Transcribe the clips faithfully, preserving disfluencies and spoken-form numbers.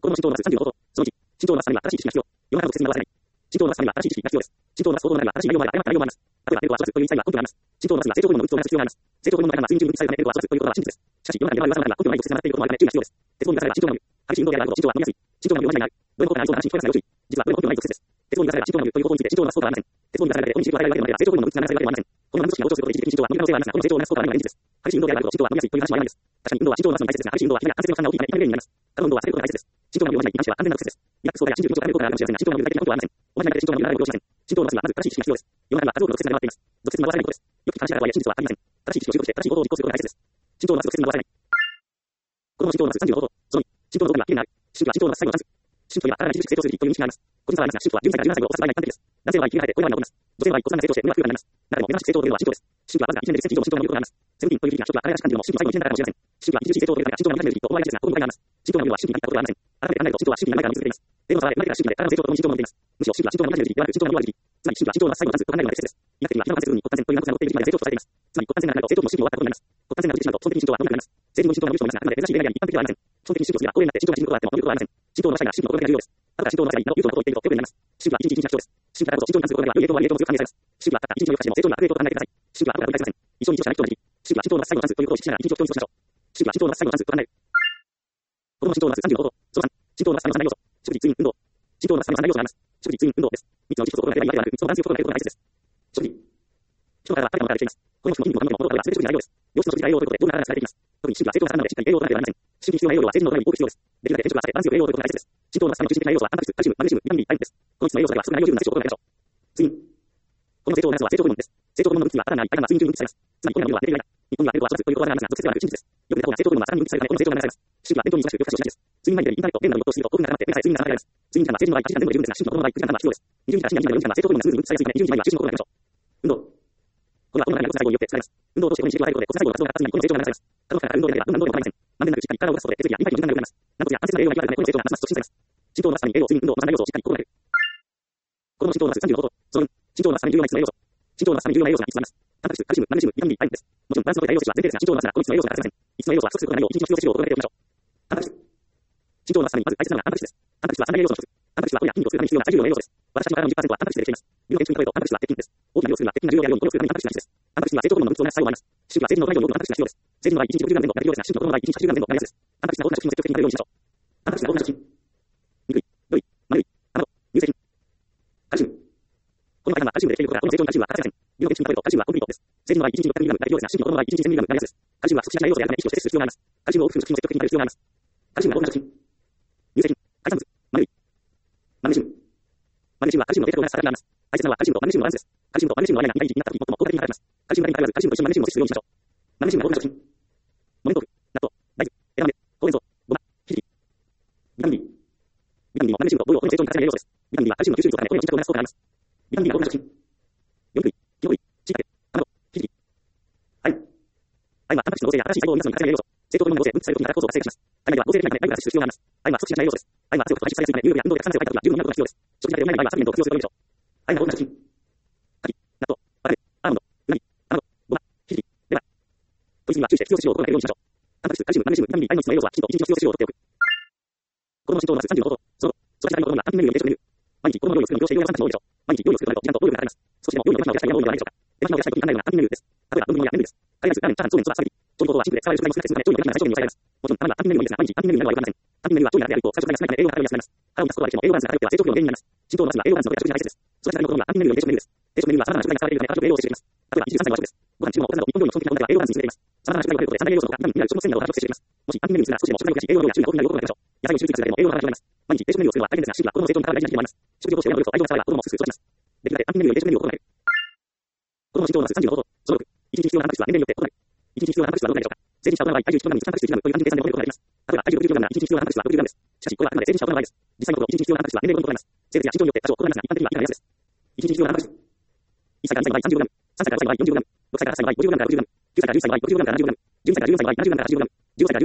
この浸透のさんじゅうの方法。そのいち、浸透のさんには新しい知識が必要。世の中の説明は忘れない。浸透のさんには新しい知識が必要です。浸透の相当の中には新しい内容まで誤った内容もあります。例えば、ネットは諸説という記載が根拠があります。浸透のは成長後の運動が必要があります。成長後の中には水準に記載がネットは諸説ということは真実です。しかし、世の中には噂の中には根拠がないと説明されていることもあるため注意が必要です。鉄道に出されば浸透がある。激しい運動であることを浸透は飲みやすい。浸透が弱いになる。どういうことが内臓の話に聞こえますがよし。実はどういうことがないと説です。鉄道に出されば浸透があるという方法について浸透の話そうがありません。鉄道に出されて本に知識を与えられるまでは成長後の運動が成長後の運動がありません。この難しいが同調することで一時的に浸透は無理な可能性はありますが、この成長をなすそうがあるのが現実です。激しい運動であることを浸透は飲みやすいという話はないんです。確かに運動は浸透をなすのに大切ですが、激しい運動は힘や関節の負担が大きいため痛めるようになります。他の運動は避けることが大切です。浸透が弱いに関しては安全な癖です。リラックスをやや真珠を高めることがあるかもしれませんが、浸透が具体的なことはありません。同じ中で浸透が揺られることをしません。浸透のなすにはまず正しい知識が必要です。世の中には数多くの俗説が出回っています。俗説に惑わされないことです。よく聞く話だとはいえ真実はありません。正しい知識を習得して正しい行動を実行することが大切です。浸透のなす俗説に惑わされない。この浸透のなすさんじゅうの方法。そのいち、浸透のどこには期限がある。思春期は浸透のなす最後のチャンス。思春期といえば体が著しく成長する時期という認識があります。個人差はありますが、思春期はじゅうさいからじゅうななさいを犯す場合が一般的です。男性の場合、期限が生えてこれまで残ります。女性の場合、骨盤が成長して胸が空がなります。中でも目覚しく成長というのは浸透です。思春期はわずかいちねんでいっセンチ以上の浸透が見ることがあります。セブンティーンという時期が初期は彼らしく感じるのも思春期の最後のいちねんだからかもしれません。思春期は著しい成長というのが浸透が見ることがあります。浸透が見始める時期と終わりがですが、この場合がありません。浸透が見るのは思春期に至ったことがありません。改めて考えると浸透は思春期に長いから見続けています。例の差は生まれてから思春期まで体の成長とともに浸透が伸びています。むしろ思春期は浸透が見始める時期ではなく浸透が見終わる時期。つまり思春期は浸透の最後のチャンスと考えるのが適切です。医学的には機能関節群に骨幹線という軟骨が乗っている時期まで成長とされています。つまり骨幹線がなくなると成長の思春期が終わったことになります。骨幹線が落ちてしまうと基本的に浸透は伸びなくなります。成人後に浸透が伸びてしまいますが、あくまで珍しい例外であり一般的ではありません。基本的に思春期を過ぎは高齢になって浸透が縮むことがあっても伸びることはありません。浸透の場合が思春期の心が重要です。後から浸透の場合が言ったということを言っているとよくなります。思春期は一日一日が必要です。思春期だからこそ浸透に関することが良い影響も悪い影響も強く感じられます。思春期はたった一日の夜更かしでも成長に悪い影響と考えてください。思春期は後から繰り返せません。一生に一度しかない人の時期。思春期は浸透の最後のチャンスということを意識しながら一日を共に過ごしましょう。思春期は浸透の最後のチャンスと考える。子供の浸透のさんじゅうの方法。そのさん、浸透のさんのさん大要素。食事、睡眠、運動。浸透のさんのさん大要素があります。食事、睡眠、運動です。みっつのうちひとつを心がければいいわけではなく、みっつのバランスを心がけることが大切です。食事。人の体は彼らの体でできています。この人の筋肉のためにも物語は全て食事の栄養です。良質の食事が栄養ということで、どんな体がされていきます。特に思春期は成長が盛んなので、しっかり栄養を取らなければなりません。思春期に必要な栄養は成人のために多く必要です。できるだけ転職がされ、バランスよく栄養を取ることが大切です。浸透のさんの中心的な栄養素は、タンパク質、カルシウム、マグネシウム、ビタミン B、ビタミンです。このいつつの栄養素だけは少ない量十分な成長を心がけましょう。睡眠。この成長を促すのは成長ホルモンです。成長ホルモンの分泌は体内体が睡眠中に分泌されます。つまり、このような寝ていない。日本には寝るとは諸説ということわざがありますが、俗説ではなく真実です。よく寝た方が成長ホルモンはさらに分泌されるため、この成長が促されます。思春期は伝統に忙しく夜更かしをしないです。睡眠前にインターネット、ゲームなどに没頭すると、ごふんがかかって目さえ睡眠が離れます。睡眠時間は成人の場合いちじかんでも十分ですが、思春期の子供の場合くじかんはんは必要です。にじゅうにから深夜にじかんは成長ホルモンがスムーズに分泌されやすいため、にじゅうにじまでは就寝の心がけましょう。運動。これはこの中には骨細胞によって作られます。運動を通して骨に刺激を与えることで骨細胞が活動が活発になり、この成長が促されます。家族から運動であればどんな運動でも構いません。まんべんなくしっかり体を動かすことで血液やリンパ液の循環が良くなります。軟骨や関節の栄養が行き渡るため、この成長がますます促進されます。浸透のなすために栄養、睡眠、運動のさん大要素をしっかり心がける。子供の浸透のなすさんじゅうの方法。そのに、浸透のなすために重要なみっつの栄養素。浸透のなすために重要な栄養素がみっつあります。タンパク質、カルシウム、マグネシウム、ビタミン B、ビタミンです。もちろんバランスの取れた栄養素は前提ですが、浸透のなすならこのみっつの栄養素が欠かせません。みっつの栄養素は不足することがないよう、一日の必要摂取を心がけておきましょう。タンパク質。浸透のなすためにまず大切なのがタンパク質です。タンパク質は三大栄養素の一つ。タンパク質は骨や筋肉を作るために必要な最重要の栄養素です。私たちの体のじゅっパーセントはタンパク質でできています。流の研究に比べるとタンパク質は鉄筋です。大きな量を作るが鉄筋が重要であるように、これを作るためにタンパク質が必要です。タンパク質には成長ホルモンの分泌を促す作用があります。思春期は成人の体より多くのタンパク質が必要です。成人の場合いちにちごじゅうグラム前後が必要ですが、思春期の子供の場合いちにちはちじゅうグラム前後が目安です。タンパク質が多くな食品を積極的に摂るようにしましょう。タンパク質が多くな食品。肉類、魚類、豆類、卵、乳製品。カルシウム。この間はカルシウムでできていることから、この成長にカルシウムは欠かせません。流の研究に比べるとカルシウムはコンクリートです。成人の場合いちにちろっぴゃくミリグラムが必要ですが、思春期の子供の場合いちにちせんミリグラムが目安です。カルシウムは不足しない栄養素であるため、意識をして摂取する必要があります。カルシウムを多く含む食品を積極的に摂る必要があります。カルシウムは多くな食品。乳製品、海産物、豆類。マグネシウム。マグネシウムはカルシウムのデータを促す働きがあります。大切なのはカルシウムとマグネシウムのバランスです。カルシウムとマグネシウムの間に長い時期になった時、最も効果的に働きます。カルシウムがにからずカルシウムと一緒にマグネシウムを摂取するようにしましょう。マグネシウムは多くな食品。木綿豆腐、納豆、大豆、枝豆、ほうれん草、ごま、ひじき。ビタミン B。ビタミン B もマグネシウムと同様、骨の成長に欠かせない栄養素です。ビタミン B はカルシウムの吸収率を高め、骨の沈着を促す効果があります。ビタミン B は多くな食品。魚類、キノコ類、椎茸、卵、ひじき。はい。アイはタンパク質の合成や新しい細胞を生み出すのに欠かせない栄養素。成長ホルモンの合成、分泌される時に働く構造が活性化します。体内では合成できないため、アイが摂取する必要があります。アイは不足しない栄養素です。アイは強くと排出されやすいため、入力や運動でたくさん汗をかいた時は十分になることが必要です。食事が出る前にアイはサプリメントを活用することが良いでしょう。アイが多くな食品。牡蠣、納豆、バター、アーモンド、うなぎ、卵、ごま、ひじき、レバー。こいつには注意して必要摂取を心がけるようにしましょう。タンパク質、カルシウム、マグネシウム、ビタミン B、アイのみっつの栄養素はきちんと一日の必要摂取をとっておく。子供の浸透のなすさんじゅうの方法。その後、育ち盛りの子供が単品メニューを定食メニュー。毎日子供の料理を作るに要して栄養やさんたちの多いでしょう。毎日料理を作るとなると時間と労力がかかります。少しでも料理の手間を増やしたいや労力がないでしょうか。手間暇を増やしたい時に考えるのが単品メニューです。例えば、分分や麺類です。カレーライス、ラーメン、チャーハン、そうめん、そば、スパゲティ。調理法はシンプルで使われる食材の少ない数のため調理の時間が最小限に抑えられます。もちろん、たまには単品メニューもいいですが、毎日単品メニューになるのは良くありません。単品メニューは調理がであると、最初から少ないため栄養が偏りやすくなります。腹を満たすことができても栄養バランスが偏っては成長不良の原因になります。浸透のなすは栄養バランスの取れた食事が大切です。育ち盛りの子供には単品メニューを定食メニューです。定食メニューは様々な食材が使われているため、栄養を摂取できます。例えば、いちじゅうさんさいの和食です。ご飯、中華、おかずなど、日本料理の基本的な問題は栄養バランスに優れています。様々な食材が入ることで三大栄養素とかビタミン、ミネラル、食物繊維などが不足しています。もし単品メニューにするなら少しでも食材を増やし、栄養量や注意が多くなることができましょう。野菜を主食にするだけでも栄養が高くなります。毎日定食メニューを作るのは大変ですが、主婦は子供の成長に関わる大事な日でもあります。食事を通して親の努力と愛情が伝われば子供もすぐ育ちます。できるだけ単品メニューより定食メニューを心がける。子供の浸透のなすさんじゅうの方法。そのろく、一日必要なタンパク質は年齢によって異なる。一日必要なタンパク質はどのくらいでしょうか。成人者大人の場合、体重いちキログラムにタンパク質いちグラムという単純計算で覚えることができます。例えば、体重ろくじゅうキログラムなら一日必要なタンパク質はろくじゅうグラムです。しかし、これはあくまで成人者大人の場合です。実際のところ、一日必要なタンパク質は年齢ごとに異なります。性別や身長によって多少異なりますが、一般的には以下のやつです。一日必要なタンパク質。いっさいからにさいの場合さんじゅうグラム。さんさいからごさいの場合よんじゅうグラム。ろくさいからはちさいの場合ごじゅうグラムからろくじゅうグラム。きゅうさいからじゅっさいの場合ごじゅうグラムからななじゅうグラム。じゅうにさいからじゅうよんさいの場合ななじゅうグラムからはちじゅうグラム。じゅうごさいからじゅうななさいの場合ごじゅうグラムからななじゅうグラム。じゅうはっさい以降の場合ごじゅうグラムからななじゅうグラム。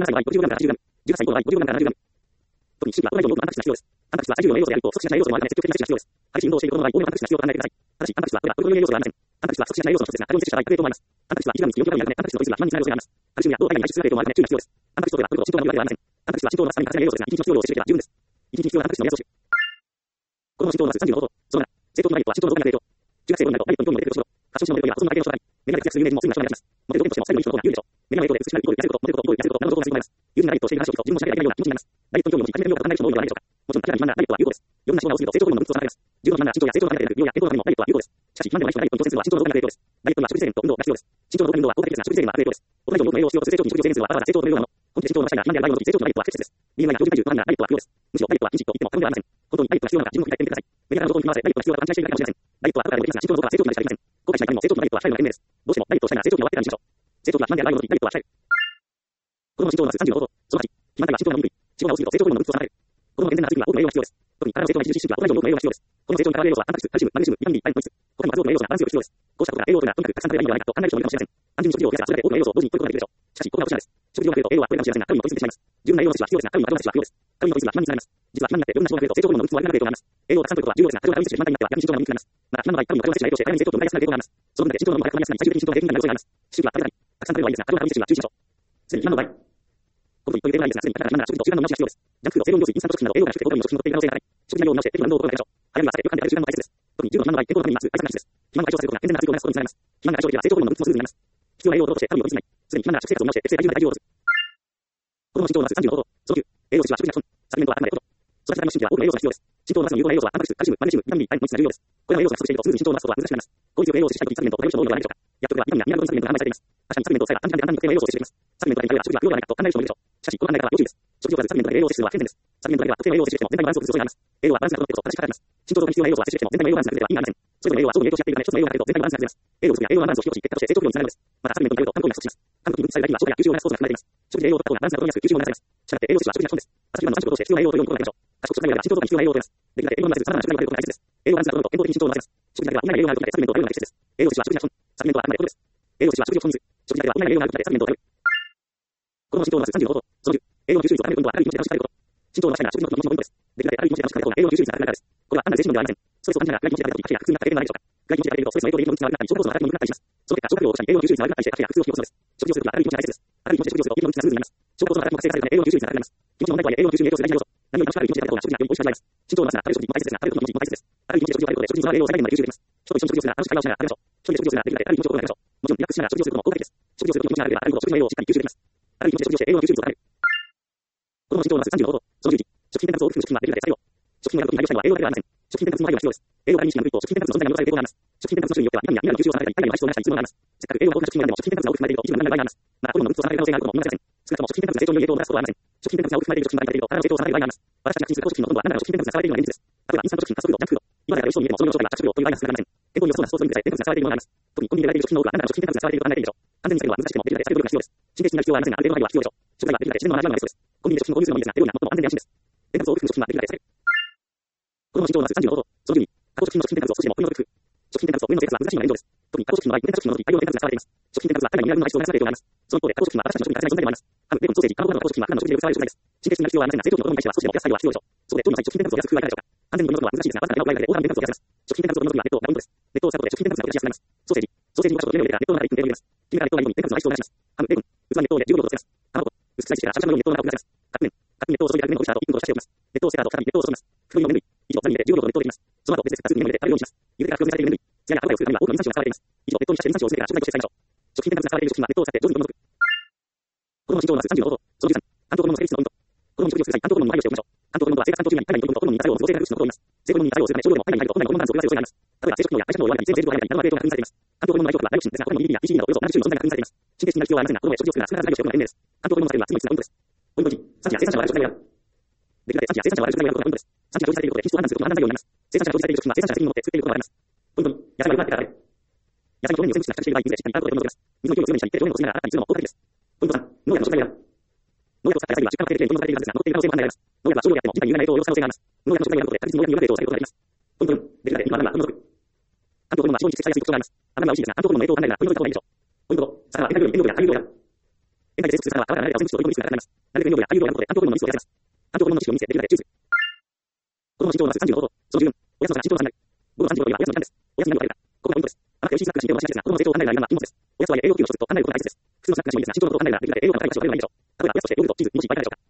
特に主婦はこれ以上の多くのタンパク質が必要です。タンパク質はさんじゅうの栄養素であると、不足しない栄養素もあるため積極的な摂取が必要です。激しい運動をしている子供の場合、多めのタンパク質が必要と考えてください。ただし、タンパク質はこれはこれという栄養素がありません。タンパク質は不足しない栄養素の一つですが、過剰に摂取した場合、悪影響もあります。タンパク質はいちグラムにつきよんキログラムになるため、タンパク質の比率は肥満につながる恐れがあります。カルシウムや銅、アイに排出する影響もあるため注意が必要です。タンパク質といえばこれと浸透が良いわけではありません。タンパク質は浸透のなすために欠かせない栄養素ですが、一日の必要量を摂取していけば十分です。 一日必要なタンパク質の目安を子供の身長のまずさんじゅうの方法。そのなな、成長のダイエットは身長の大きな影響。中学生頃になるとダイエットの興味が出てくるファッション誌のモデルとや発想のアイデアを障害。メガネ活躍する有名人もすぐな人がなります。モデルを勉強しても最後に人の方が有利でしょう。メガネの影響で美しくなるイコール痩せること、モテること、モテること、モテること、何のことが続くのです。友人がダイエットをしている話を聞くと自分もしゃべり上げないような気持ちになります。ダイエットの興味を持ち始めるような感じのようなダイエットは有効です。余分な思考を直すと成長ホルモンの分泌を下げられるようになります。成長ホルモンの分泌を下げるとは有効です。重度の身長や成長のために病や健康のためにもダイエットは有効です。しかし、今までのダイエットに挑戦するは身長の動きが影響です。ダイエットには食事制限と運動が必要です。身長の動き運動は効果的ですが食事制限は悪影響です。大人以上の栄養を必要とする成長期に食事を制限するはわざわざ成長というようなもの。本気で身長を伸ばしたいが肥満である場合の時成長とダイエットは不適切です。理由が標準体重となるならダイエットは不要です。むしろダイエットは禁止と言っても過言ではありません。本当にダイエットが必要なのか自分の振り返ってみてください。メディアの情報に回せダイエットが必要だと勘違いしているかもしれません。ダイエットは後からでもできますが身長の動きは成長期までしかありません。後悔しないためにも成長とダイエットは最後の懸命です。どうしてもダイエットをしたいなら成長期に終わってからにしましょう。成長期は肥満である場合の時ダイエットは控える。子供の身長のまずさんじゅうの方法。そのはち、肥満では身長が伸びにくい。脂肪が多すぎると成長ホルモンの分泌を下げる。子供の健全な発育には多くの栄養が必要です。特に体の成長が著しい時期は大人以上の多くの栄養が必要です。この成長に関わる栄養素はタンパク質、カルシウム、マグネシウム、ビタミン D、イオン、他にも数多くの栄養素がバランスよく必要です。こうしたことが栄養素がとにかくたくさん食べればいいのではないかと考える人もいるかもしれません。単純に食事を増やせばそれだけ多くの栄養素を同時に取ることができるでしょう。しかし、ここが落とし穴です。食事量が増えると栄養は増えるかもしれませんが、カロリーも取りすぎてしまいます。十分な栄養の摂取は必要ですが、カロリーの過剰な摂取は不要です。カロリーの取りすぎは肥満につながります。実は肥満になって余分な脂肪が増えると成長ホルモンの分泌も悪くなる影響があります。栄養がたくさん取れると十分な脂肪が増えると成長ホルモンの分泌も悪くなる影響があります。また、肥満の場合、子供の身長や成長ホルモンの分泌を下げることは重要です。カロリーの取りすぎは過剰な摂取が影響をして体に成長と奪いやすくなる影響があります。栄養がたくさん取ることは重要ですが、逆に身長のままにつながります。また、肥満の場合、カロリーの過剰な摂取が影響をして体に成長と奪いやすくなる影響があります。そのので、体の過剰な摂取が影響をして体に成長と奪いやすくなる影響があります。そのので、体の過剰な摂取が影響をして体に成長と奪いやすくなり、最終的に身長の倍からなりますが、最終的に身長の平均がなります。主義は悪いがたくさん食べればいいですが、過剰なカロリー摂取は注意しましょう。すでに肥満の場合、このといっている場合ですが、すでに体が肥満なら食事と中断の食事が必要です。ジャンクフード、成分用水、インスタント食品など栄養が低くて他にも食品の取っている可能性が高い。食事内容を見直して適度な運動を行いましょう。早めは避け、不完である習慣の大切です。特に重度の肥満の場合、健康のためにまず大切な話です。肥満が解消されることが健全な発育を促すことにつながります。肥満が解消できれば成長ホルモンの分泌もスムーズになります。必要な栄養を取ろうとしてカロリーを取りすぎない。すでに肥満なら食生活を見直して適正体重の体重を落とす。子供の身長をまずさんじゅうの方法。そのきゅう、栄養摂取は食事やサプリメントはあくまでほど。育ち盛りの心理は多くの栄養素が必要です。身長を伸ばすのに有効な栄養素はタンパク質、カルシウム、マグネシウム、ビタミン D、イオン、イオンが重要です。これらの栄養素が不足しているとスムーズに身長を伸ばすことは難しくなります。効率よく栄養を摂取したいときサプリメントを頼る人も多いのではないでしょうか。薬局ではビタミンやミネラル分サプリメントが販売されています。確かにサプリメントを使えば短時間で簡単に特定の栄養素を摂取できます。サプリメントだけに頼れば食事は不要ではないかと考える人もいるでしょう。しかし、この考え方は要注意です。食事を取らずサプリメントだけで栄養を摂取するのは不健全です。サプリメントだけでは特定の栄養を摂取しても全体のバランスを崩す恐れがあります。栄養はバランスが整ってこそ正しく働きます。身長増に必要な栄養素は摂取しても全体の栄養バランスが崩れば意味がありません。それぞれの栄養は相互に影響し合っているため一つの栄養が欠けると全体のバランスが崩れます。栄養不足や栄養のバランスを引き起こし結果として成長不良につながるのです。またサプリメントに頼ると肝硬変が不足します。肝臓に分泌されるだけには消化や吸収を促す酵素が含まれています。食事で栄養を取った方がバランスが取りやすく吸収も促されます。したがって栄養摂取は食事が基本です。朝昼晩のさん食を通して必要な栄養を取るように心がけましょう。賢く食べれば身長とかに必要な栄養を取れます。できるだけ栄養の混ぜず様々な種類が取ることが大切です。栄養バランスが取ると健康的に身長を伸ばせます。食事だけでは補えない栄養があることでサプリメントを頼るのが適切です。栄養摂取は食事が基本。サプリメントはあくまでことです。栄養摂取は食事を基本にする。食事だけでは補えない栄養があることでサプリメントを頼る。子供の身長をまずさんじゅうの方法。そのきゅう、栄養の吸収率を高める運動はカロリー気持ちで楽しくなること。身長を伸ばしたいなら食事のことの気持ちの運動です。できるだけカロリー気持ちで楽しくなることが栄養の吸収率が高めるからです。これは単なる精神論ではありません。ストレスを感じながら外気持ちで高めるとき、が苦痛になった経験がないでしょうか。外気持ちで高めるとストレスの影響で栄養の分泌が悪くなったり、消化不良を起こしたり、栄養の吸収率が悪くなったりして、カフェが苦痛を引き起こすのです。食事をすることで栄養の吸収率が悪くなるのです。食事はカロリー気持ちが大切です。カロリー気持ちで食事をすると胃の分泌がスムーズになります。消化構造が活性化されるため栄養の吸収率が高くなります。気持ちの問題とはいえ栄養の吸収に影響する大事な要素。何よりも楽しくカロリー気持ちで食べた方が食事がより美味しく味わえます。身長を伸ばすなら食べる食事も大切ですが、食べる時も大切です。カロリー気持ちで食事を食べることで食事に備わる栄養を最大限まで吸収できます。人と一緒に食事をするなら楽しく会話をしながら食べましょう。一人で食事をするならできるだけカロリー気持ちを考えましょう。もちろんリラックスしながら食事をすることも効果的です。食事をすると気持ちが上がればあるほど食事の栄養をしっかり吸収できます。カロリー気持ちで食事をして栄養の吸収率を高める。子供の身長を伸ばすさんじゅうの方法。そのじゅういち、食品添加物を多く含む食品はできるだけ使用。食品を選ぶときに配慮したいのは栄養だけではありません。食品添加物の配慮が必要です。栄養がありにしなくと食品添加物の存在が戻される傾向があります。食品添加物の種類によってはビタミンやミネラルの吸収を下げたり、体内の排出を促したりするものがあります。せっかく栄養が豊富な食品があっても食品添加物が多く含まれていると一部の問題があります。また、ホルモンの分泌を下げる可能性があることも見逃せません。少なくとも食品添加物が成長に良い影響をもたらすことはありません。食品添加物が多く含まれている食品が入っていると体の成長を下げる場合があります。私たちが禁止する食品のほとんどは何らかの食品添加物が使われているのが現実です。例えば、インスタント食品、ファストフード、ジャンクフード。今までから一緒に見てもその名の正体が着色料という概念が少なくありません。健康に良さそうなスポーツドリンクでさえ添加物が使われているものがあります。特にコンビニで売られている食品の多くは何らかの食品添加物が使われていると考えていいでしょう。完全に避けるのは難しくてもできるだけ避ける努力が必要です。神経質になる必要はありませんが、ある程度の配慮は必要でしょう。食材はできるだけ自然のまま味わうのがベストです。コンビニで食品を購入するのもいいですが、栄養には最も安全で安心です。添加物を多く含む食品はできるだけ避ける。子供の身長を伸ばすさんじゅうの方法。そのじゅうに、加工食品の食品添加物を少しでも取り除く工夫。食品添加物を上の生活は難しいのが現状です。特に加工食品の場合、添加食品の大量の添加物が使われています。食品添加物は体内にミネラルの排出を促す影響があります。その一方で、加工食品は私たちの食に欠かせない存在でもあります。ハム、ベーコン、ソーセージ、卵などの加工食品は普段の食事でよく使われる食材です。新鮮な必要はありませんが、成長期の子供に対しては少しでも野菜は必要でしょう。そこで糖分の摂取、加工食品の量は必要でしょう。完全に取り除くのは難しいですが、わずかな量を加えるだけでオーダーの添加物を減らせます。食品添加物を減らす工夫がいるでしょう。食品添加物を取り除くには熱湯を使うポイントです。熱湯を使うことで食品添加物が落ちやすくなります。ソーセージ、ソーセージには熱湯の中でいっぷん程度入れます。気味が熱湯の中に添加物の排出を促します。ハム、ベーコン、器に熱湯でじゅうびょうほどつけます。卵、薄くスライスしてからしゃぶしゃぶのように熱湯の中をくぐらせます。カップ麺、カップに熱湯を注いでから麺を落ちた後いっぷんほど浸しておきます。熱湯を捨てた後再び熱湯を注ぎます。袋に麺類、以上、ザルに入れてじゅうびょうほど熱湯できます。その後別々かすぐに麺類で食べるようにします。茹でから表示されている麺類、艶や歯応えを作るためには多くの水産が使われています。以上、熱湯に浸して水産を薄めてから食材として使いましょう。食品添加物が使われている食品は熱湯を使って上手に取り除く。子供の身長を伸ばすさんじゅうの方法。そのじゅうさん、関東ホルモンの成立のポイント。子供に食事をする際、関東ホルモンに配慮しておきましょう。関東ホルモンとは生活環境中に体内にホルモンとホルモンに作用を合成される物質のことを言います。生ホルモンに作用するため少量でも体内に入ると本来のホルモンのバランスを崩される恐れがあります。例えば生殖機能や代謝機能を弱めたり、全部の体内になる程度が確認されています。関東ホルモンの内容はライオシンですが、他にも イーディー や イーシーディー などおよそななじゅう種類の存在が確認されています。神経質になる必要はありませんが、子供へ食事をするなら必ず配慮しておくのが賢明です。関東ホルモンの作用は次のいつつのポイントです。ポイントいち、産地や生産者を割る食材を選ぶ。できるだけ産地や生産者を割る食材を選ぶことがポイントです。産地が表示されていることで品質を判断することも判断材料になります。生産者が表示されている食品は生産者が責任を持って作っていることがあります。ポイントに、野菜は茹でてから食べる。野菜の表面に汚染物が付着している場合、水でしっかり洗うことで取り除けます。水の勢いを強めにしたり、手で表面をこすりながら新たにするのも効果的です。ポイントさん、農薬の食材を選ぶ。農薬を使った野菜には出荷の過程で検討されているはずですが、残っている可能性も考えられます。農薬は少量であっても人体に有害な影響を及ぼす可能性があります。農薬の食材を選ぶことで確実に農薬に有害な影響を抑えることができます。ポイントよん、できるだけ肉は油は取り除く。関東ホルモンは脂肪に蓄積されやすい特徴があります。油が美味しいですが、関東ホルモンの影響を考えながら取り除いた方がいいでしょう。ポイントご、魚は塩分より塩分や顆粒量や塩分で生成する魚は皮が離れた汚染物とオリゴ糖になるべく塩分や顆粒量を選ぶことで関東ホルモンの密度を減らせます。関東ホルモンの知識を見せてできるだけ注意する。子供の身長を伸ばすさんじゅうの方法。そのじゅうよん、おやつの時間、身長の差になる。午後さんじはおやつの時間です。おやつに何を食べるか。ここがポイントです。甘くて美味しいスナックが身長を伸ばしやすいですが、子供の成長を考える間は禁物です。おやつは栄養補給の一つと考えることが大切です。普通のスナックがしもいいですが、身長のことを考えながらできるだけ栄養価の高いものを選べばいいでしょう。例えばおやつとしてヨーグルト、チーズ、もしいっぱいいかがでしょうか。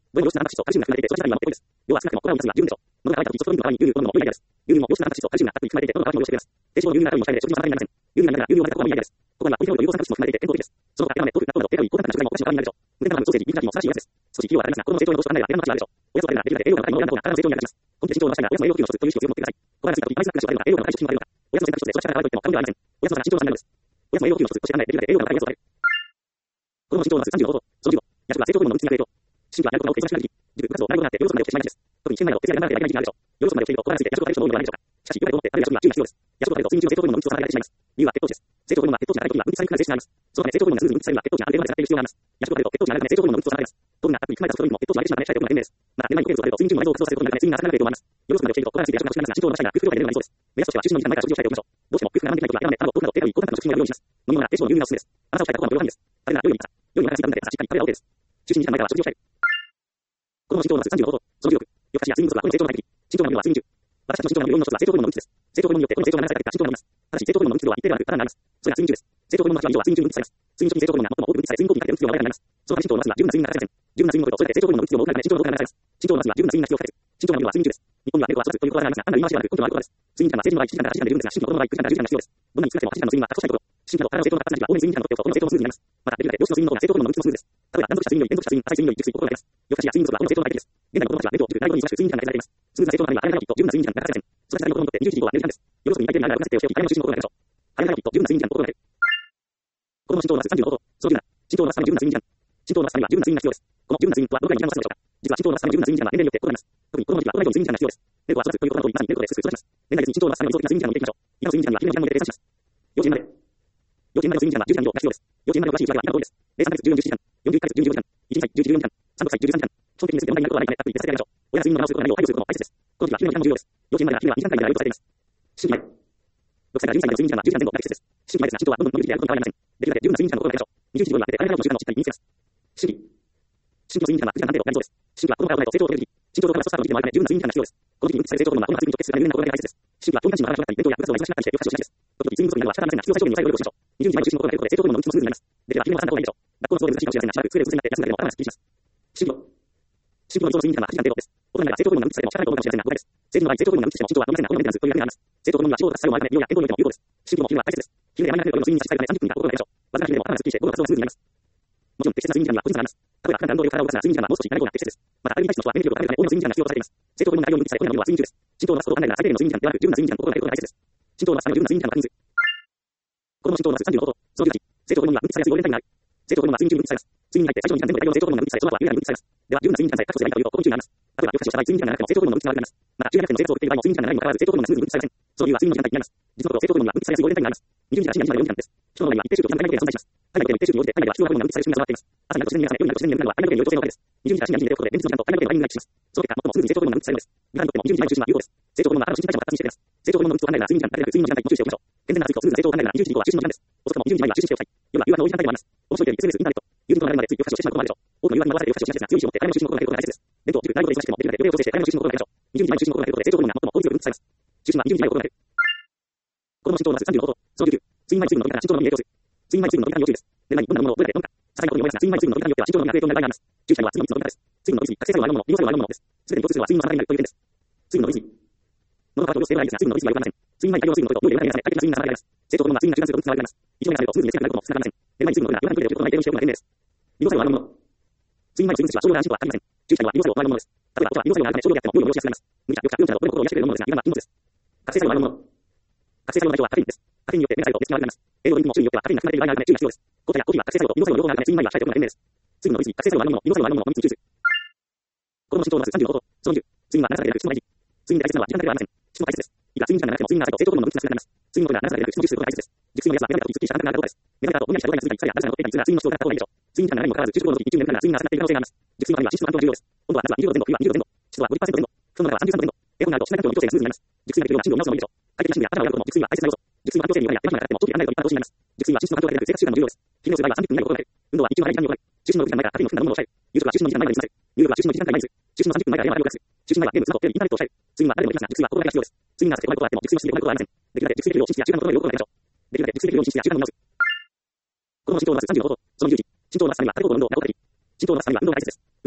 どれも良質なタンパク質とカルシウムが含まれていて、長期間に守っているです。要は少なくともこれらのみっつには有用でしょう。物が乾いた時、ソフトドリンクの代わりに牛乳を飲むのも有利なです。牛乳も良質なタンパク質とカルシウムがたっぷり含まれていて、喉の渇きを潤してくれます。低脂肪の牛乳などにも控えめで食事の妨げになりません。牛乳がなら牛乳を混ぜた方が無理です。ここにはポリフェノールと有効タンパク質も含まれていて健康的です。その他、ラーメン、豆腐、納豆など低カロリー、高タンパク質の食材もお菓子の代わりになるでしょう。無添加卵、ソーセージ、ビーフジャーキーも素晴らしいおやつです。少し費用はかかりますが、子供の成長に戻すと考えれば手間の価値があるでしょう。おやつを食べるならできるだけ栄養が高いものを選んだ方が体の成長に役立ちます。コンプレ身長を伸ばしたいならおやつの栄養補給の一つという意識を強く持ってください。小腹が空いた時、毎日スナック菓子を食べるのが栄養が高い食品もあるのか。おやつの選択肢として育ちが可愛いと言っても過言ではありません。おやつの身長の差になるのです。おやつの栄養補給の一つとして考え、できるだけ栄養が高いおやつを食べる。子供の身長を伸ばすさんじゅうの方法、そのじゅうご、夜食は成長ホルモンの分泌による影響。思春期は内臓の計算しなくなり、塾、部活動、内容があって、養素までを消してしまいがちです。特に試験前の徹夜でならではできない時期があるでしょう。養素までを消していると、小腹が空いて夜食を食べる人も多いのではないでしょうか。しかし、良かれと思って食べる夜食には注意が必要です。夜食を食べると睡眠中の成長ホルモンの分泌を妨げられてしまいます。理由は血糖値です。成長ホルモンは血糖値が高い時には分泌されにくくなる性質があります。そのため成長ホルモンがスムーズに分泌されるには血糖値が安定まで下がっている必要があります。夜食を食べると血糖値が上がるため成長ホルモンの分泌を妨げます。糖分がたっぷり含まれたソフトドリンクも血糖値を上げてしまうため控えておくのが賢明です。また、寝前にポテトを食べると睡眠中の内臓を活動させることになるため睡眠が浅くなる傾向もあります。夜食までをしていると小腹が空いて夜食が欲しくなりますが、身長を伸ばしたいなら空腹量が出るようになりそうです。目安としては就寝の時間前から食事を控えておきましょう。どうしても空腹が我慢できない時はラーメン、卵、豆腐など低カロリー、高タンパク質の食品を選ぶようにします。飲み物は低脂肪の牛乳がおすすめです。朝起きたいからご飯の夜ご飯です。食べるなら夜に朝。夜にお腹が空いた分だけ朝しっかり食べれば OK です。就寝に時間前から食事を控える。子供の身長を伸ばすさんじゅうの方法、そのじゅうろく、夜更かしや睡眠不足は子の成長の前的。身長の前は睡眠中。私たちの身長の理論の一つは成長ホルモンの分泌です。成長ホルモンによって子の成長が長さが減った身長が伸びます。ただし成長ホルモンの分泌量は一定ではなく、ただなります。それが睡眠中です。成長ホルモンのはち割以上は睡眠中に分泌されます。睡眠中に成長ホルモンが最も多く分泌され、睡眠後期にかけて分泌量が穏やかになります。そのため身長を伸ばすには十分な睡眠が欠かせません。十分な睡眠をとると、それだけ成長ホルモンの分泌量も多くなるため身長の動きが流れます。身長を伸ばすには十分な睡眠が必要不可欠。身長の前は睡眠中です。日本には猫は育つということがありますが、単なる言い回しではなく根拠のあることです。睡眠時間は成人の場合いちじかんからはちじかんで十分ですが、思春期の子供の場合くじかんからじゅうじかんが必要です。どんなに少なくてもはちじかんの睡眠が確保したいところ。思春期など体の成長の活発な時期は多めに睡眠時間をとっておくと子の成長もスムーズになります。また、できるだけ良質の睡眠の方が成長ホルモンの分泌もスムーズです。例えば、断続した睡眠より連続した睡眠、浅い睡眠より熟睡と心がけます。夜更かしや睡眠不足は子の成長の前的です。現代の子供たちはベッドを塾、大学に忙しく睡眠時間が限られています。スムーズな成長のためには早寝早起きと十分な睡眠時間が欠かせません。そして子供にとってにじゅういちじ以降は寝る時間です。夜遅くに大抵になる間設定をしておき、早めの就寝を心がけましょう。早寝早起きと十分な睡眠時間を心がける。子供の身長を伸ばすさんじゅうの方法、そのじゅうなな、身長を伸ばすための十分な睡眠時間。身長を伸ばすためには十分な睡眠が必要です。この十分な睡眠とはどのくらいの時間を伸ばすのでしょうか。実は身長を伸ばすための十分な睡眠時間は年齢によって異なります。特に子供の時はこれ以上の睡眠時間が必要です。猫は育つということなどにまさに猫ですぐ育ちます。年代別に身長を伸ばすための理想的な睡眠時間を見ていきましょう。今の睡眠時間には日々の時間の計算します。幼稚園まで。幼稚園までの睡眠時間はじゅうじかん以上が必要です。幼稚園までの詳しい内訳は以下の通りです。れいさんかげつじゅうよん、じゅうななじかん、よんじゅういっかげつじゅうじゅうごじかん、いちにちじゅういち、じゅうよんじかん、さんろくさいじゅうじゅうさんじかん。基本的に全て問題になることはないため、たっぷり徹底されてあげましょう。親が睡眠の見直すことの内容を配慮することも大切です。この時は日々の時間も重要です。幼稚園までは日々はに、さんかいでやることされています。思春期前。ろくさいからじゅうにさいまでの睡眠時間はじゅうじかん前後が適切です。思春期前ですが、身長はどんどん伸びていることに変わりません。できるだけ十分な睡眠時間を心がけましょう。にじゅういちじ以上になって早め早起きの習慣をしっかり身につけます。思春期。思春期の睡眠時間はくじかん半程度が理想です。思春期は子供が幼いと成長を遂げる時期。身長と体のストッパーの時期もあるため十分な睡眠時間が必要です。この時期に分泌される成長ホルモンはどんな睡眠と結合するかの有名なことが大切です。思春期は教育活動が長くなったり、勉強や部活動が忙しくなったりして夜更かしをしがちです。時々睡眠不足になるのは仕方ありませんが、必要最小限に抑える努力をしましょう。にじゅうにじまで就寝を心がけることで成長ホルモンの分泌もスムーズになります。できれば昼寝を挟んだ方がいいでしょう。学校の都合で難しいかもしれませんが、しばらく机でうつ伏せになって休んだりも頭がすっきりします。思春期の思春期の理想の睡眠時間ははちじかん程度です。大人になれば成長ホルモンが分泌されても仕方ないことかもしれませんが、誤解です。成人の場合、成長ホルモンが分泌しても身長は伸びませんが、このメンテナンスというだけになります。成長ホルモンには脂肪を出す作用もあるため、美容や健康においても有効です。思春期も昼は大切です。昼寝やマイナーな睡眠に差し支えるためさんじゅっぷん以下心がけましょう。わずかな昼でも頭がすっきりして午後の活動がスムーズになります。もちろん適切な睡眠時間には個人差があります。例えば、普段運動量体を動かすなら睡眠時間はもう少し長い方が適切です。また、アルビタイチの人はエネルギーを高めるため多めの睡眠時間が必要とされています。成長ホルモンが大量に分泌され、これらのものは睡眠中です。身長を伸ばすことを考えるなら最低限の睡眠時間ではなく、十分な睡眠時間を心がけることが大切です。身長を伸ばすための十分な睡眠時間の確認図。子供の身長を伸ばすさんじゅうの方法、そのじゅうはち、成長ホルモンが分泌されやすいゴールデンタイムになる。成長ホルモンは睡眠中に分泌されます。睡眠に入って最長の時間前後で大量の成長ホルモンが分泌され、その後は有害に分泌されます。では、十分な睡眠時間さえ確保すればいいかというと、ここに注意があります。例えば、夜更かしをした場合、睡眠時間が長くても成長ホルモンの分泌が悪くなります。また、昼夜なくても生活を送っている場合も睡眠時間が長いにもかかわらず成長ホルモンがスムーズに分泌されません。その理由は睡眠の時間帯になります。実のところ、成長ホルモンが分泌されやすいゴールデンタイムがあります。にじゅうにじから深夜にじまでよんじかんです。人の場合には一定数と時間帯で存在します。海外でも一定数に応じて、海外では必要なホルモンが分泌される仕組みが備わっています。朝になると自然に目覚め、夜になると自然に眠るのは海外で良い調整のおかげです。にじゅうにじから深夜にじまで寝ておくことで、現実の時間と海外でのタイミングが一致します。その結果、最もスムーズに成長ホルモンが分泌されるのです。皆さんにとってもにじゅうにじまでの就寝は有効です。成長ホルモンは体の新陳代謝も活発にしています。成長ホルモンの分泌を考えるなら睡眠時間だけでなく睡眠の時間帯にも注意しておきましょう。健全な暑いとスムーズな成長を考えるならにじゅういちじ以降は就寝の時間です。遅くともにじゅうにじまでは就寝しておきたい。夜は夕方の多い時間帯でもあります。面白いテレビ、エスエヌエス、インターネット、友人との流れまでつい夜更かしをしてしまうこともあるでしょう。多くの誘惑に惑わされて夜更かしをしがちですが、強い意志を持って早めの就寝を心がけることが大切です。弁当、塾、大学で忙しくてもできるだけ予定を調整して早めの就寝を心がけましょう。にじゅうにじまで就寝を心がけることで成長ホルモンが最も効率よく分泌されます。就寝はにじゅうにじまでを心がける。子供の身長を伸ばすさんじゅうの方法、そのじゅうきゅう、睡眠前に水分の飲み方が心臓のみに影響する。睡眠前に水分の飲み方に要注意です。寝る前にどんなものをどれだけ飲むか。些細なことに思いますが、睡眠前に水分の飲み方によっては心臓のみが影響になる場合があります。注意したいのは次のみっつの飲み方です。水分の飲みすぎ、覚醒作用があるもの、利用作用があるものです。すべてに共通するのは睡眠の妨げになるという点です。水分の飲みすぎ。物が乾くとしているないですが、水分の飲みすぎは良くありません。睡眠前に大量の水分を取ると、量で快適な睡眠が妨げられます。成長ホルモンは睡眠が中断すると分泌が悪くなります。一度目がされるとスムーズに寝つけなくなることも少なくありません。寝る前に水分を取るなら、夜間にトイレでお湯をとない程度にしておくのが賢明です。利用作用があるもの。睡眠前に水分摂取は少量で安心とは限りません。注意したいのは利用作用があるものです。例えば、お茶は利用作用があるため少量であっても夜を利用しやすくなります。麦茶、緑茶、緑茶などこれも心を癒してくれるものですが、胃がんは禁物です。覚醒作用があるもの。覚醒作用の代表はカフェインです。カフェインによって目が覚めと寝つきが悪くなります。栄養ドリンクも種類によってはカフェインが含まれている場合があるため注意が必要です。紅茶やコーヒーは覚醒作用と利用作用の両方があるため睡眠前には控えておくのが賢明です。水分の飲みすぎ、覚醒作用があるもの、利用作用があるもののみっつに注意する。子供の身長を伸ばすさんじゅうの方法、そのにじゅう、睡眠は長さだけでなく質も大事。睡眠で大切なのは時間だけではありません。質も大切です。いくら睡眠時間が長くても睡眠が浅いと成長ホルモンの分泌が少なくなります。睡眠のことが長さだけでなく質も重視することが大切です。熟睡の目安は目覚めた時すっきりした頭がなることです。目覚めた後、ぼんやりした動きが続いたり、疲れやだらだら残っていたりするなら睡眠の質を高めた方がいいでしょう。睡眠時間が長いにもかかわらず、昼食後の時に日中眠るなら睡眠が浅くなっている可能性があります。熟睡のためには脂質の環境が重要です。温度は夏はにじゅうど前後、冬はにじゅうど前後。湿度はごじゅっパーセント前後。布団の中はさんじゅうさんど前後。エアコンがあると室内環境の微調整がスムーズになります。熟睡ができるような寝具を直すのもいいでしょう。快適な寝具や頭を洗うことも熟睡は大切な要素。熟睡の環境整備には手間暇がかかっても長期間がかかっても一般常識になります。熟睡は脂質の環境だけでなく生活習慣も重要です。昼寝をする場合はさんじゅっぷん以内に心がける。運動は日中の早い時間に行う。就寝のろくじかんまえからカフェインの含んだものを抑える。夕食は就寝のにじかんまえまでに済ませる。入浴は就寝のにじかんまえにする。就寝のさんじゅっぷんまえから電話やラジオを流す。就寝前はゲーム、スマホ、テレビ、インターネットを抑える。睡眠は誰でもできますが、熟睡は心がけが必要です。睡眠が浅くてこないことがあっても熟睡の質でこないことはありません。できるだけ熟睡できるよう寝室や習慣の整えを心がけましょう。できるだけ熟睡できるよう寝室や習慣の見直す。子供の身長を伸ばすさんじゅうの方法、そのじゅういち、身長を伸ばすためには縦方向の運動が効果的。身長を伸ばすためには運動が大切です。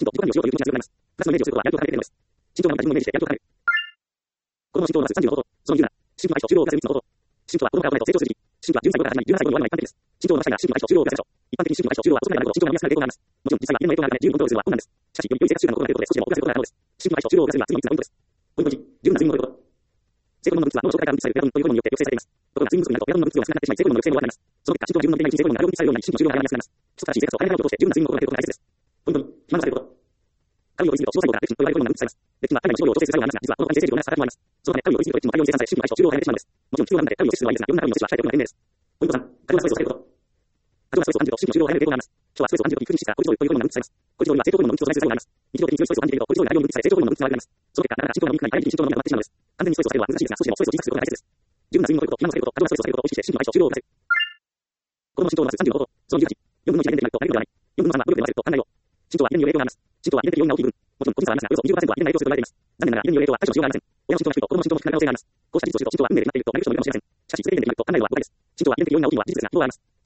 きちんと自己管理をしようという気持ちが強くなります。プラスのイメージをすることはやる気を高めてくれるのです。慎重なまた自分のイメージでやる気を高める。子供の身長をまずさんじゅうの方法。その理由なら、思春期は相性中央をプラスみっつの方法。思春期は子供が危ないと成長する時期。思春期はじゅっさい頃から始まりじゅうななさい頃に終わるのが一般的です。身長の長さが思春期は相性中央をプラスでしょう。一般的に思春期は相性中央は遅くなるほど身長が伸びやすくなる傾向があります。もちろん実際は家の影響があるため十分コントロールするのは困難です。しかし、より良い生活習慣の心がけることで少しでも遅らせることが可能です。思春期は相性中央をプラスには次のみっつがポイントです。ポイントいち、十分な睡眠をとること。性ホルモンの分泌は脳の状態から分泌されるメラトニンというホルモンによって抑制されています。ところが睡眠不足になるとメラトニンの分泌量が少なくなってしまい、性ホルモンの抑制も悪くなります。その結果、心臓の抑制も悪くなります。その結果、心臓の分泌量が十分な睡眠をとることができると、心臓の中での正しい生活を変えられることをして十分な睡眠をとることができることが大切です。ポイントに、暇なされること。カロリーを過ぎると小細胞がレプチンという細胞がレプチンと呼ばれるホルモンが分泌されます。レプチンは体内の消費量を調整する作用がありますが、実はこの体内の消費量を調整する際には、実は脳が体内の消費量を抑制する際には、大量に消費するというのもあります。身長は遺伝的要因が大きいのは事実ですが、脳はあります。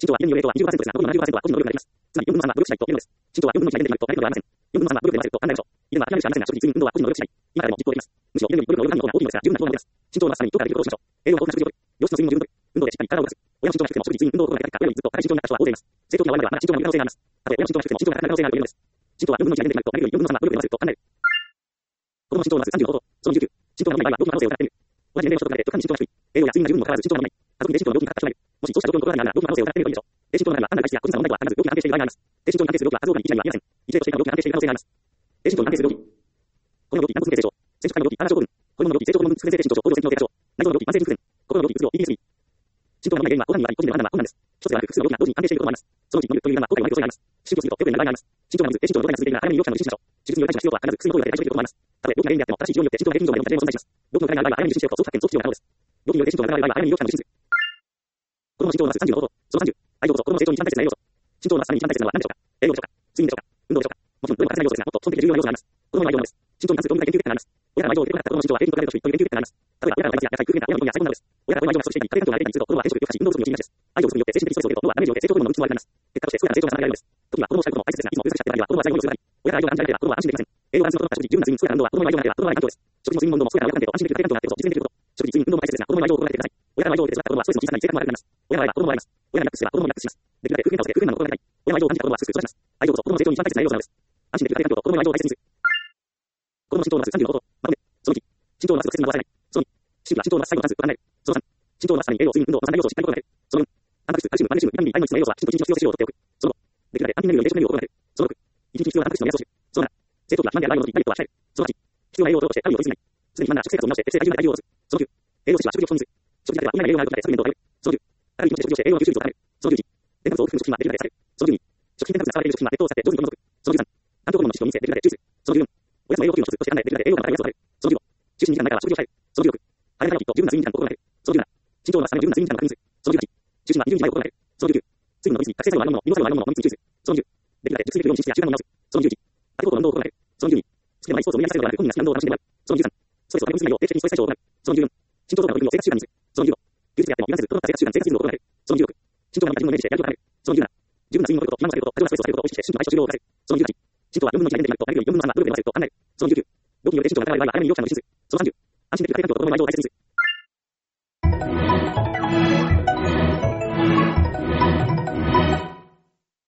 身長はよん分のよんとはにじゅっパーセントですが、残りのななじゅっパーセントは個人の能力ができます。つまりよんぶんのさんは努力次第というのです。身長はよんぶんのいちまでできると誰でもありません。よんぶんのさんは努力でませんと考えましょう。以前は諦めるしかありませんが、食事、睡眠、運動は個人の能力次第。今からでも実行できます。むしろ、よんより努力の能力が大きいのですが、十分なことなのです。身長のさらにどこからできることをしましょう。栄養豊富な食事をとる。良質の睡眠を十分とる。運動でしっかり体を動かす。親の身長が低くても食事、睡眠、運動を行いたいか、親よりずっと高い身長になった人は大勢います。成長期が終わるまではまだ身長が伸びる可能性があります。たとえ親の身長が低くても身長が高くなる可能性があるというのです。身長はよんぶんのいちまでできると誰よりよんぶんのさんは努力でませんと考える。子供の身長を伸ばすさんじゅうの方法。そのじゅうきゅう。身長が伸びない場合は動機の可能性を疑ってみる。同じ年齢の人と比べて特に身長が低い。栄養や睡眠が十分にもかかわらず身長が伸びない。家族に低身長の病気にかかった人がいる。もしそうした状況のことがあるなら動機の可能性を疑ってみるといいでしょう。低身長の中には単なる体質や個人差の問題では必ず病気に関係している場合があります。低身長に関係する病気は活動が一理にはありません。一例として今病気に関係している可能性があります。低身長に関係する病気。子供の病気、軟骨性成長。生殖管の病気、アーナ症候群。子供の病気、成長ホルモン不全性低身長症、高度性機能低下症。内臓の病気、慢性腎不全。心の病気、うつ病、ピーティーエスディー。身長が伸びない原因は、高単には個人での判断は困難です。一つではなく複数の病気が同時に関係していることもあります。そのうち伸びるというのは後悔の影響があります。手術をするとよくなる場合があります。身長が伸びず、低身長の状態が続いているなら早めに医療機関の受診しましょう。手術による対処が必要とは必ず複数の行為が対処できることもあります。たとえ病気が原因であっても、正しい治療によって身長が平均以上までの可能性も存在します。病気の疑いがある場合は早めに受診しておくと早期発見、早期治療が可能です。病気による低身長が疑われる場合は早めに医療機関の受診する。子供の身長を伸ばすさんじゅうの方法。そのさんじゅう。愛情こそ子供の成長に一番大切な栄養素。身長を伸ばすために一番大切なのは何でしょうか。栄養でしょうか。睡眠でしょうか。運動でしょうか。もちろんどれも欠かせない要素ですが、もっと基本的で重要な要素があります。子供の愛情のです。身長に関する興味深い研究結果があります。親が愛情を受け取れなかった子供の身長は平均と比べると低いという研究結果があります。例えば親が愛や野菜、空気や親の愛や最高なのです。親が子供の愛情が不足していたり、家庭環境が悪いたりすると子供は転職、夜更かし、運動不足に陥りがちです。愛情不足によって精神的ストレスを受けると子供はダメージを受け成長ホルモンの分泌も悪くなります。結果として健やかな成長が妨げられるのです。時には子供を叱ることも大切ですが、いつも難しくて場合には子供は在庫にする場合、親が愛情が感じられれば子供は安心できません。栄養バランスの取った食事、十分な睡眠、健やかな運動は子供の愛情がなければ子供の愛環境です。食事も睡眠も運動も健やかな親関係と安心できる家庭環境があってこそ実現できること。食事、睡眠、運動も大切ですが、子供の愛情を心がけてください。親が愛情を受けて育った子供はストレスの小さなに性格も悪くなります。親が愛は子供を愛ます。親がリラックスすれば子供もリラックスします。できるだけ不健康で不健康な心がけたい。親の愛情を感じた子供はすくすく育ちます。愛情こそ子供の成長に一番大切な要素なのです。安心できる家庭環境と子供の愛情を大切にする。子供の身長を伸ばすさんじゅうの方法。まとめ。そのいち。身長を伸ばすと節分は忘れない。そのに。視力は身長を伸ばす最後の関数、わからない。そのさん。身長を伸ばすために栄養、睡眠、運動、三大要素をしっかり心がける。そのよん。タンパク質、カルシウム、マグネシウム、ビタミン B、ビタミン C の栄養素はきちんと一日の必要摂取量をとっておく。そのご。できるだけ安定燃料より低めるよう心がける。そのろく。一日必要なタンパク質の目安を知る。そのなな。成長期は肥満である場合の時にダイエットは控える。そのはち。必要な栄養をとしてカロリーを取りすぎない。すでに肥満な食生活を見直して、適正体重で体重を落とす。そのきゅう。栄養摂取は食事を基本にする。食事だけは今栄養があることでサプリメントを食べる。そのじゅう。カロリーとして食事をして栄養の吸収率を高める。そのじゅういち。添加物を含む食品はできるだけ避ける。そのじゅうに。食品添加物が使われている食品は熱湯を使って上手に取り除く。そのじゅうさん。環境ホルモンの質を見せできるだけ注意する。そのじゅうよん。おやつの栄養補給の質として考えできるだけ栄養が高いおやつを食べる。そのじゅうご。就寝にじかん前からは食事を控える。そのじゅうろく。早めのきっと十分な睡眠時間と心がける。そのじゅうなな。身長を伸ばすための十分な睡眠時間を確認する。そのじゅうはち。就寝はにじゅうにじまえを心がける。そのじゅうきゅう。睡眠の密に覚醒作用のあるもの、利用作用のあるものをみっつに注意する。そのじゅう。できるだけ熟睡できるように寝室や習慣を見直す。そのじゅういち。当て事の運動を心がける。そのじゅうに。好きでもないスポーツを無理やりさせるのではなく、本人が好きな運動を楽しんでもらう。そのじゅうさん。ストレスを溜め込みすぎないよう定期的にストレス解消を行う。そのじゅうよん。身長増加の取り組みを生活習慣にする。そのじゅうご。休日やっても油断せず整った生活習慣、生活リズムを心がける。そのじゅうろく。身長が伸びた自分をイメージしてやる気を高める。そのじゅうなな。十分な睡眠をとること、肥満を避けること、過剰なストレスを避けることを意識して心配症治療を抑える。そのじゅうはち。身長はよんぶんのいちまでできると誰よりよんぶんのさんは努力で伸ばせると考える。そのじゅうきゅう。病気による低身長が疑われる場合は早めに医療機関の受診する。そのさんじゅう。安心できる家庭環境と子供の愛情を大切にする。